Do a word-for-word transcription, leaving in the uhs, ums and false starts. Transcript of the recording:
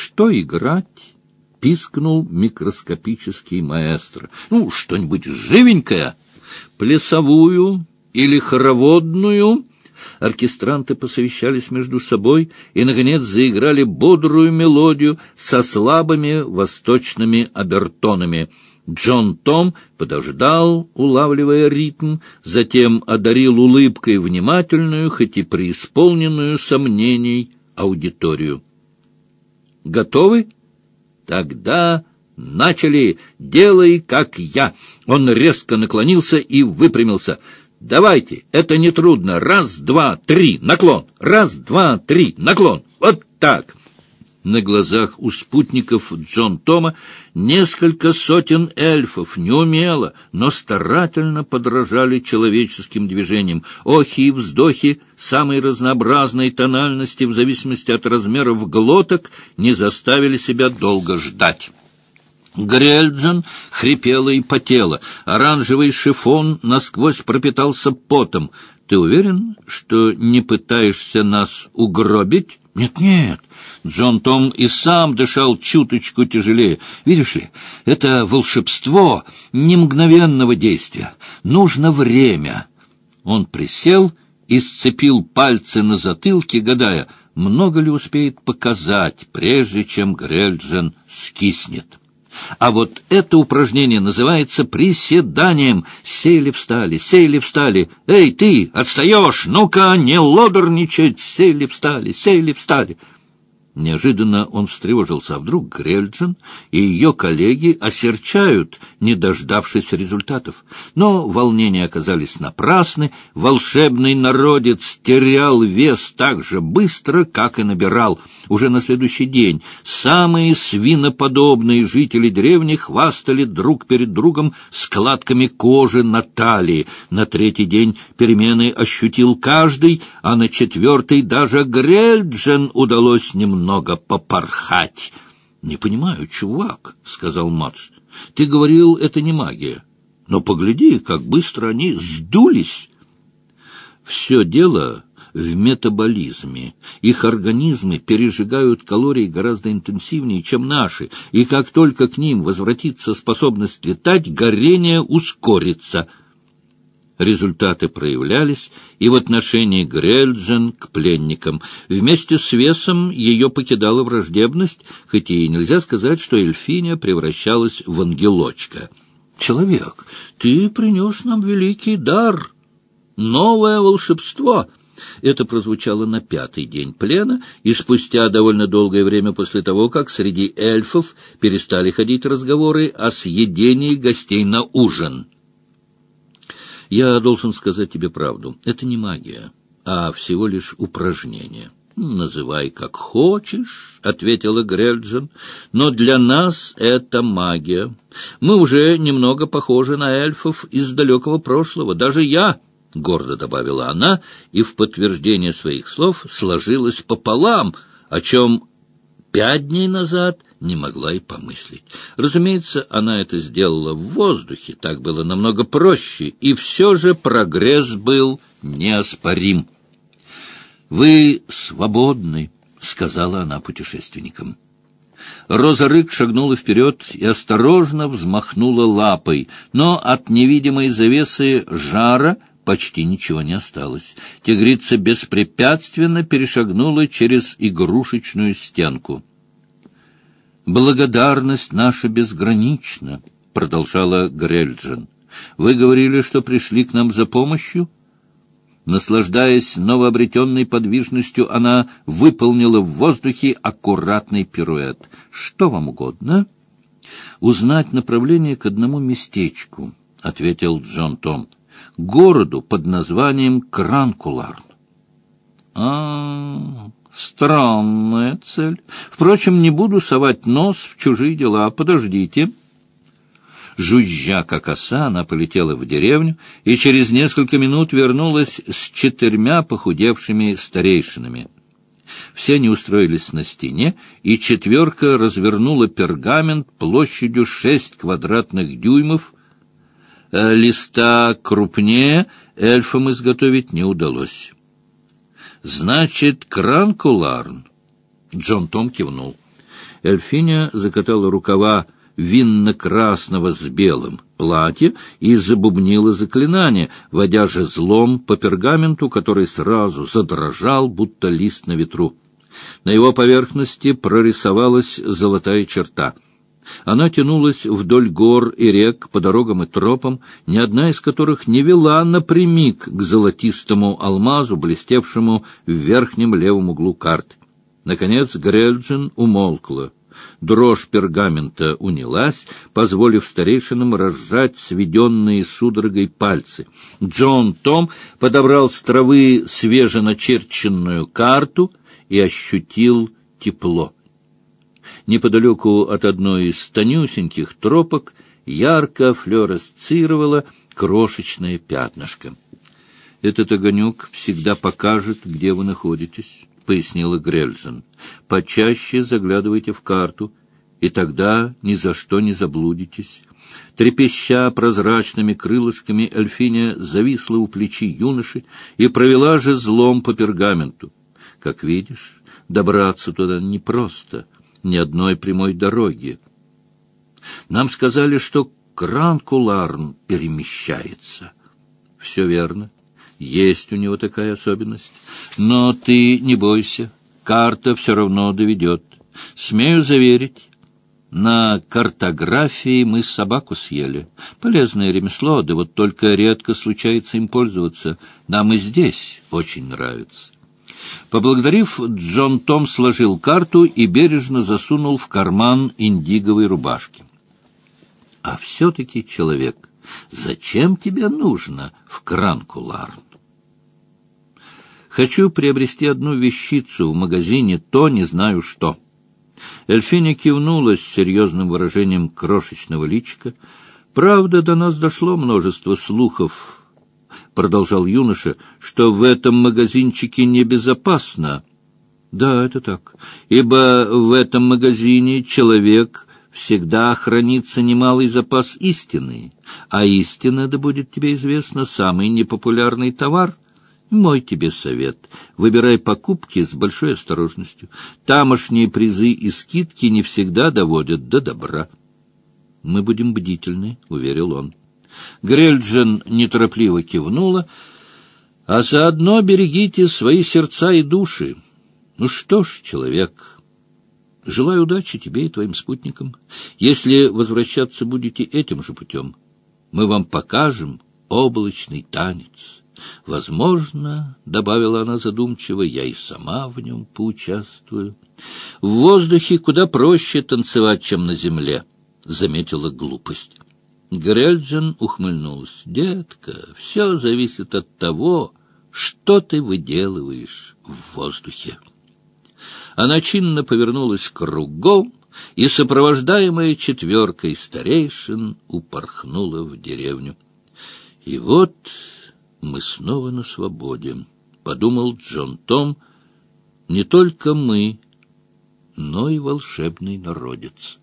что играть? — пискнул микроскопический маэстро. — Ну, что-нибудь живенькое, плясовую или хороводную. Оркестранты посовещались между собой и, наконец, заиграли бодрую мелодию со слабыми восточными обертонами. Джон Том подождал, улавливая ритм, затем одарил улыбкой внимательную, хоть и преисполненную сомнений, аудиторию. «Готовы? Тогда начали. Делай, как я». Он резко наклонился и выпрямился. «Давайте, это нетрудно. Раз, два, три, наклон. Раз, два, три, наклон. Вот так». На глазах у спутников Джон Тома несколько сотен эльфов неумело, но старательно подражали человеческим движениям. Охи и вздохи самой разнообразной тональности в зависимости от размеров глоток не заставили себя долго ждать. Грельджен хрипела и потела. Оранжевый шифон насквозь пропитался потом. «Ты уверен, что не пытаешься нас угробить?» «Нет-нет». Джон Том и сам дышал чуточку тяжелее. «Видишь ли, это волшебство не мгновенного действия. Нужно время». Он присел и сцепил пальцы на затылке, гадая, много ли успеет показать, прежде чем Грельджен скиснет. А вот это упражнение называется приседанием. Сели встали, сели встали. «Эй, ты, отстаешь! Ну-ка, не лодорничать! Сели встали, сели встали!» Неожиданно он встревожился, а вдруг Грельджен и ее коллеги осерчают, не дождавшись результатов. Но волнения оказались напрасны, волшебный народец терял вес так же быстро, как и набирал. Уже на следующий день самые свиноподобные жители деревни хвастали друг перед другом складками кожи на талии. На третий день перемены ощутил каждый, а на четвертый даже Грельджен удалось немного много попорхать. — Не понимаю, чувак, — сказал Мадж. — Ты говорил, это не магия. Но погляди, как быстро они сдулись. Все дело в метаболизме. Их организмы пережигают калории гораздо интенсивнее, чем наши, и как только к ним возвратится способность летать, горение ускорится. Результаты проявлялись и в отношении Грельджен к пленникам. Вместе с весом ее покидала враждебность, хоть и нельзя сказать, что эльфиня превращалась в ангелочка. «Человек, ты принес нам великий дар, новое волшебство». Это прозвучало на пятый день плена, и спустя довольно долгое время после того, как среди эльфов перестали ходить разговоры о съедении гостей на ужин. Я должен сказать тебе правду. Это не магия, а всего лишь упражнение. — Называй как хочешь, — ответила Грельджен, — но для нас это магия. Мы уже немного похожи на эльфов из далекого прошлого. Даже я, — гордо добавила она, и в подтверждение своих слов сложилась пополам, о чем пять дней назад не могла и помыслить. Разумеется, она это сделала в воздухе, так было намного проще, и все же прогресс был неоспорим. «Вы свободны», — сказала она путешественникам. Роза Рык шагнула вперед и осторожно взмахнула лапой, но от невидимой завесы жара почти ничего не осталось. Тигрица беспрепятственно перешагнула через игрушечную стенку. «Благодарность наша безгранична», — продолжала Грельджен. «Вы говорили, что пришли к нам за помощью?» Наслаждаясь новообретенной подвижностью, она выполнила в воздухе аккуратный пируэт. «Что вам угодно?» «Узнать направление к одному местечку», — ответил Джон Том. «Городу под названием Кранкуларн». «А-а-а...» Странная цель. Впрочем, не буду совать нос в чужие дела. Подождите. Жужжа, как оса, она полетела в деревню и через несколько минут вернулась с четырьмя похудевшими старейшинами. Все они устроились на стене, и четверка развернула пергамент площадью шесть квадратных дюймов. Листа крупнее эльфам изготовить не удалось. «Значит, Кранкуларн?» Джон Том кивнул. Эльфиня закатала рукава винно-красного с белым платья и забубнила заклинание, водя жезлом по пергаменту, который сразу задрожал, будто лист на ветру. На его поверхности прорисовалась золотая черта. Она тянулась вдоль гор и рек по дорогам и тропам, ни одна из которых не вела напрямик к золотистому алмазу, блестевшему в верхнем левом углу карты. Наконец Грэлджин умолкла. Дрожь пергамента унялась, позволив старейшинам разжать сведенные судорогой пальцы. Джон Том подобрал с травы свеженачерченную карту и ощутил тепло. Неподалеку от одной из тонюсеньких тропок ярко флуоресцировало крошечное пятнышко. — Этот огонек всегда покажет, где вы находитесь, — пояснила Грэлджин. — Почаще заглядывайте в карту, и тогда ни за что не заблудитесь. Трепеща прозрачными крылышками, Эльфиня зависла у плечи юноши и провела жезлом по пергаменту. Как видишь, добраться туда непросто, ни одной прямой дороги. Нам сказали, что Кранкуларн перемещается. Все верно. Есть у него такая особенность. Но ты не бойся, карта все равно доведет. Смею заверить, на картографии мы собаку съели. Полезное ремесло, да вот только редко случается им пользоваться. Нам и здесь очень нравится. Поблагодарив, Джон Том сложил карту и бережно засунул в карман индиговой рубашки. — А все-таки, человек, зачем тебе нужно в Кранкуларн? — Хочу приобрести одну вещицу в магазине, то не знаю что. Эльфиня кивнула с серьезным выражением крошечного личика. — Правда, до нас дошло множество слухов, — продолжал юноша, — что в этом магазинчике небезопасно. Да, это так, ибо в этом магазине человек всегда хранится немалый запас истины, а истина, да будет тебе известно, самый непопулярный товар. Мой тебе совет — выбирай покупки с большой осторожностью. Тамошние призы и скидки не всегда доводят до добра. — Мы будем бдительны, — уверил он. Грэлджин неторопливо кивнула. — А заодно берегите свои сердца и души. Ну что ж, человек, желаю удачи тебе и твоим спутникам. Если возвращаться будете этим же путем, мы вам покажем облачный танец. Возможно, — добавила она задумчиво, — я и сама в нем поучаствую. В воздухе куда проще танцевать, чем на земле, — заметила глупость. Грэлджин ухмыльнулась. — Детка, все зависит от того, что ты выделываешь в воздухе. Она чинно повернулась кругом и, сопровождаемая четверкой старейшин, упорхнула в деревню. — И вот мы снова на свободе, — подумал Джон Том, — не только мы, но и волшебный народец.